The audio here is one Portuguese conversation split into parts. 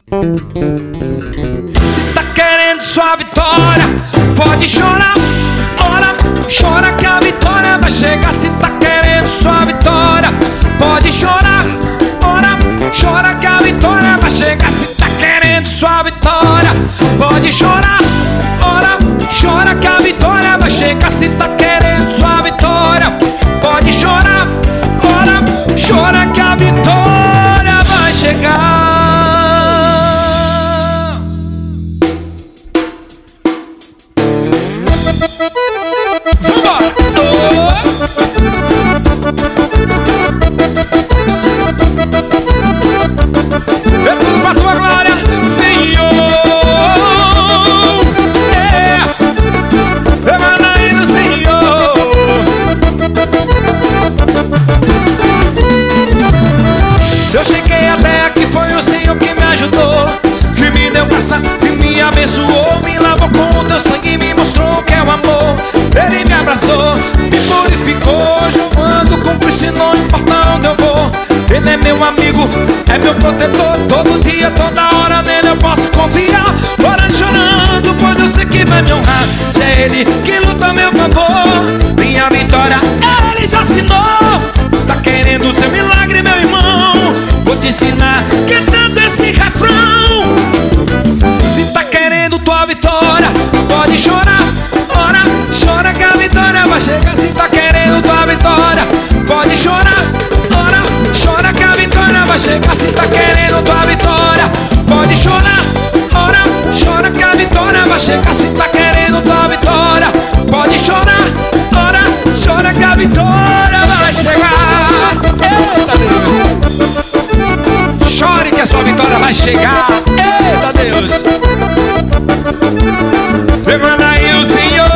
Se tá querendo sua vitória, pode chorar, ora, chora que a vitória vai chegar. Se tá querendo sua vitória, pode chorar, ora, chora que a vitória vai chegar. Se tá querendo sua vitória, pode chorar, ora, chora que a vitória vai chegar. Se tá querendo sua vitória, pode chorar, ora, chora que a vitória vai chegar. Vambora! É tudo pra tua glória, Senhor. Manda aí no Senhor. Se eu cheguei até aqui, foi o Senhor que me ajudou, que me deu graça, que me abençoou, me lavou com o teu sangue, me mostrou que é o amor. Ele me abraçou, me purificou. Hoje eu ando com Cristo e não importa onde eu vou. Ele é meu amigo, é meu protetor. Todo dia, toda hora nele eu posso confiar. Ora chorando, pois eu sei que vai me honrar. É ele que luta a meu favor. Minha vitória ele já assinou. Tá querendo seu milagre, meu irmão? Vou te ensinar cantando esse refrão. Se tá querendo tua vitória, pode chorar, ora, chora que a vitória vai chegar. Se tá querendo tua vitória, pode chorar, ora, chora que a vitória vai chegar. Se tá querendo tua vitória, pode chorar, ora, chora que a vitória vai chegar. Se tá querendo tua vitória, pode chorar, ora, chora que a vitória vai chegar. Eita Deus! Chore que a sua vitória vai chegar. Eita Deus! Manda aí o Senhor.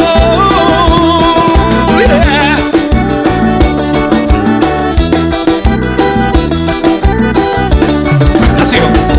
Assim,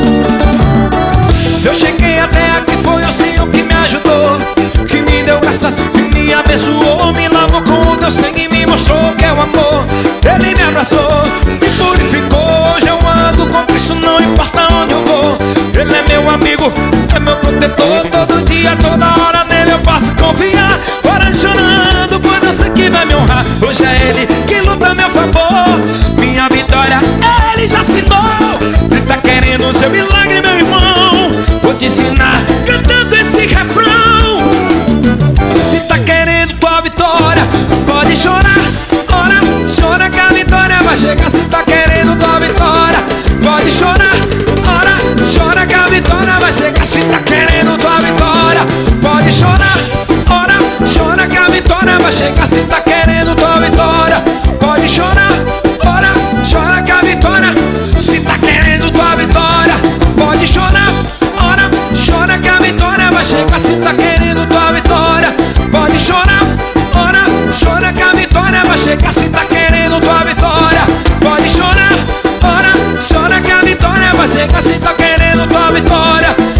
ó. Se eu cheguei até aqui, foi o Senhor que me ajudou, que me deu graça, que me abençoou, me lavou com o teu sangue, me mostrou que é o amor. Ele me abraçou, me purificou. Hoje eu ando com Cristo, não importa onde eu vou. Ele é meu amigo, é meu protetor. Todo dia, toda hora nele eu posso confiar. Ora chorando, pois eu sei que vai me honrar. Hoje é ele que luta a meu favor. Minha vitória ele já assinou. Ele tá querendo o seu milagre, meu irmão? Vou te ensinar cantando esse refrão. Se tá querendo tua vitória, pode chorar, ora, chora que a vitória vai chegar. Se tá querendo tua vitória, pode chorar, ora, chora que a vitória vai chegar. Se tá querendo tua vitória, pode chorar, ora, chora que a vitória vai chegar. Se tá querendo tua vitória, pode chorar, ora, chora que a vitória. Se tá querendo tua vitória, pode chorar, ora, chora que a vitória vai chegar. Se tá querendo tua vitória, pode chorar, ora, chora que a vitória vai chegar. Se tá querendo tua vitória, pode chorar, ora, chora que a vitória vai chegar. Se tá querendo tua vitória,